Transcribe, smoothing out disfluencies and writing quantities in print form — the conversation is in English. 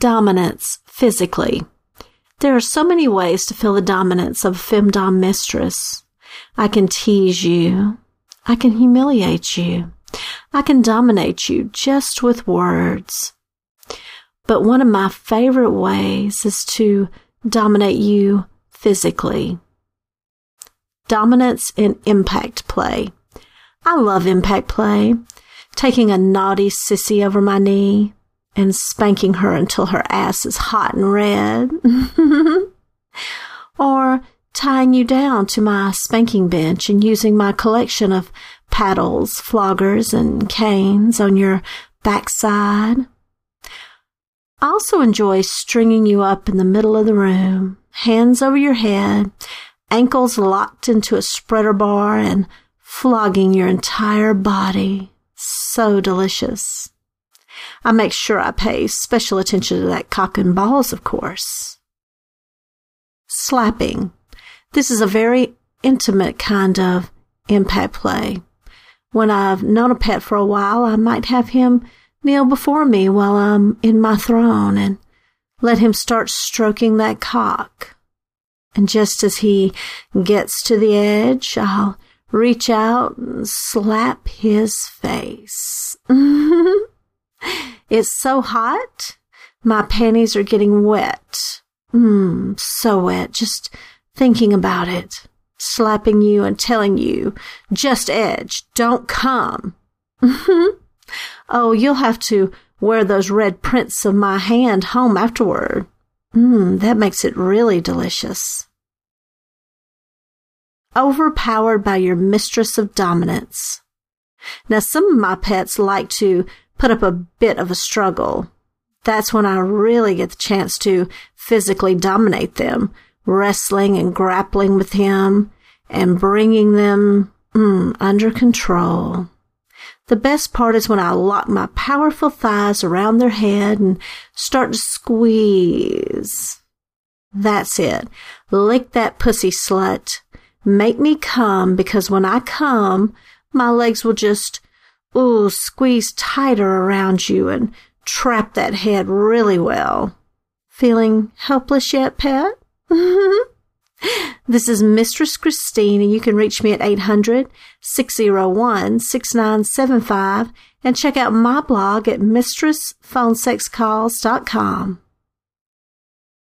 Dominance physically. There are so many ways to feel the dominance of a femdom mistress. I can tease you. I can humiliate you. I can dominate you just with words. But one of my favorite ways is to dominate you physically. Dominance in impact play. I love impact play. Taking a naughty sissy over my knee and spanking her until her ass is hot and red. Or tying you down to my spanking bench and using my collection of paddles, floggers, and canes on your backside. I also enjoy stringing you up in the middle of the room, hands over your head, ankles locked into a spreader bar, and flogging your entire body. So delicious. I make sure I pay special attention to that cock and balls, of course. Slapping. This is a very intimate kind of impact play. When I've known a pet for a while, I might have him kneel before me while I'm in my throne and let him start stroking that cock. And just as he gets to the edge, I'll reach out and slap his face. It's so hot, my panties are getting wet. So wet, just thinking about it. Slapping you and telling you, just edge, don't come. Oh, you'll have to wear those red prints of my hand home afterward. That makes it really delicious. Overpowered by your mistress of dominance. Now, some of my pets like to put up a bit of a struggle. That's when I really get the chance to physically dominate them, wrestling and grappling with him and bringing them under control. The best part is when I lock my powerful thighs around their head and start to squeeze. That's it. Lick that pussy, slut. Make me come, because when I come, my legs will just, squeeze tighter around you and trap that head really well. Feeling helpless yet, pet? This is Mistress Christine, and you can reach me at 800-601-6975 and check out my blog at mistressphonesexcalls.com.